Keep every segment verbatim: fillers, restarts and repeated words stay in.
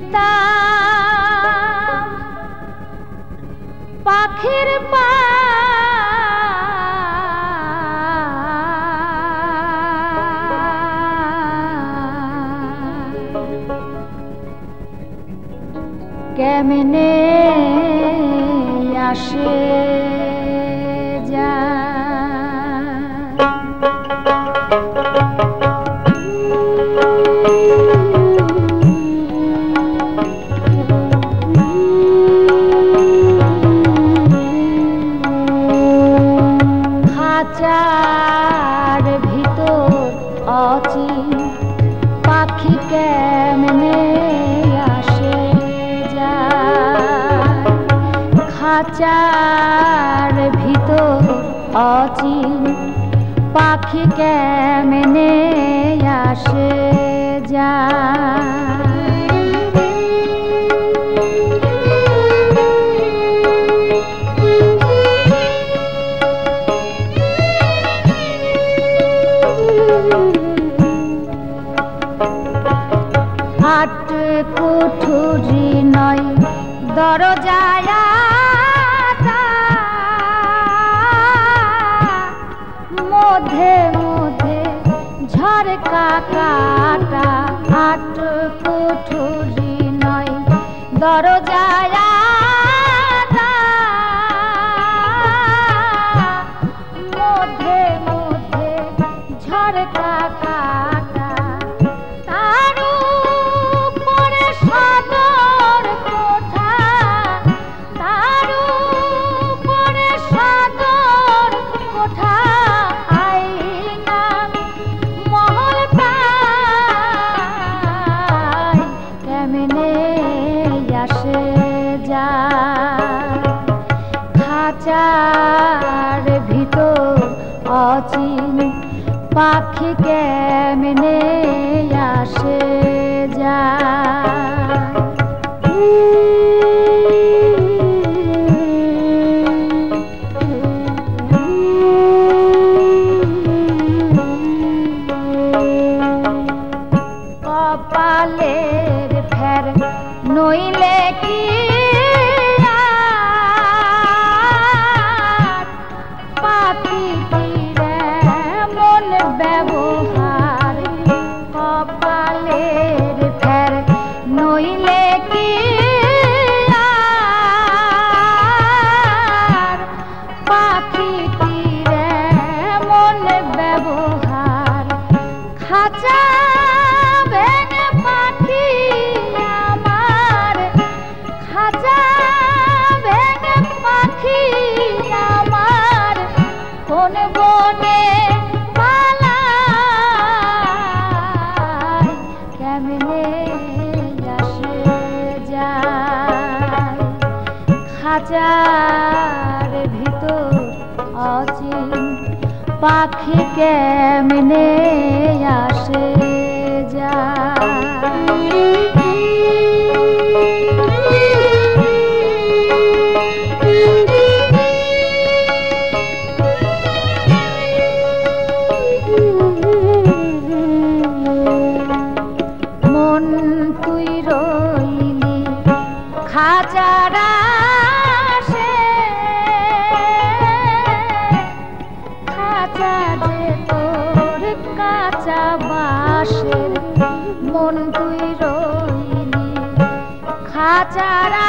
চিনতাম পাখির পা কেমনে আসে যায় খাঁচার ভিতর অচিন পাখি কেমনে আসে যায় খাঁচার ভিতর অচিন পাখি কেমনে আসে যায় আট কুঠুরি নয় দরজায় মধ্যে মধ্যে ঝরকা কাটা আট কুঠুরি নয় দরজায় মধ্যে মধ্যে ঝরকা কাটা তার উপরে সদর কোঠা তার উপরে সদর কোঠা আইনা মহল পায় কেমনে আসে যায় খাঁচার ভিতর অচিন পাখি কেমনে আসে যায় কপালের ফের নইলে কি ব্যবহার কপালের ফের নইলে কি পাখিটির মন ব্যবহার খাঁচা ভেঙে পাখি আমার খাঁচা ভেঙে পাখি আমার কোন বনে খাঁচার ভিতর অচিন পাখি কেমনে আসে যায় মন তুই রইলি খাঁচারা কাঁচা বাঁশের মন তুই রইলি খাঁচারা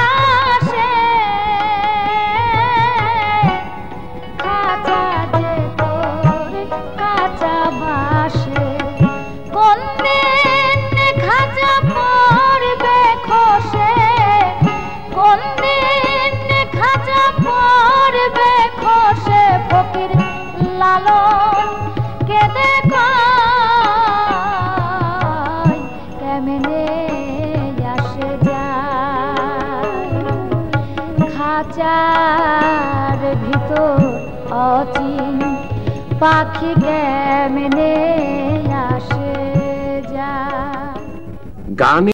খাঁচা যে তোর কাঁচা বাঁশের কোন দিন খাঁচা পড়বে খসে কোন দিন খাঁচা পড়বে খসে ফকির লালন কেঁদে কয় কেমনে আসে যায় খাঁচার ভিতর অচিন পাখি কেমনে আসে যায়। গানে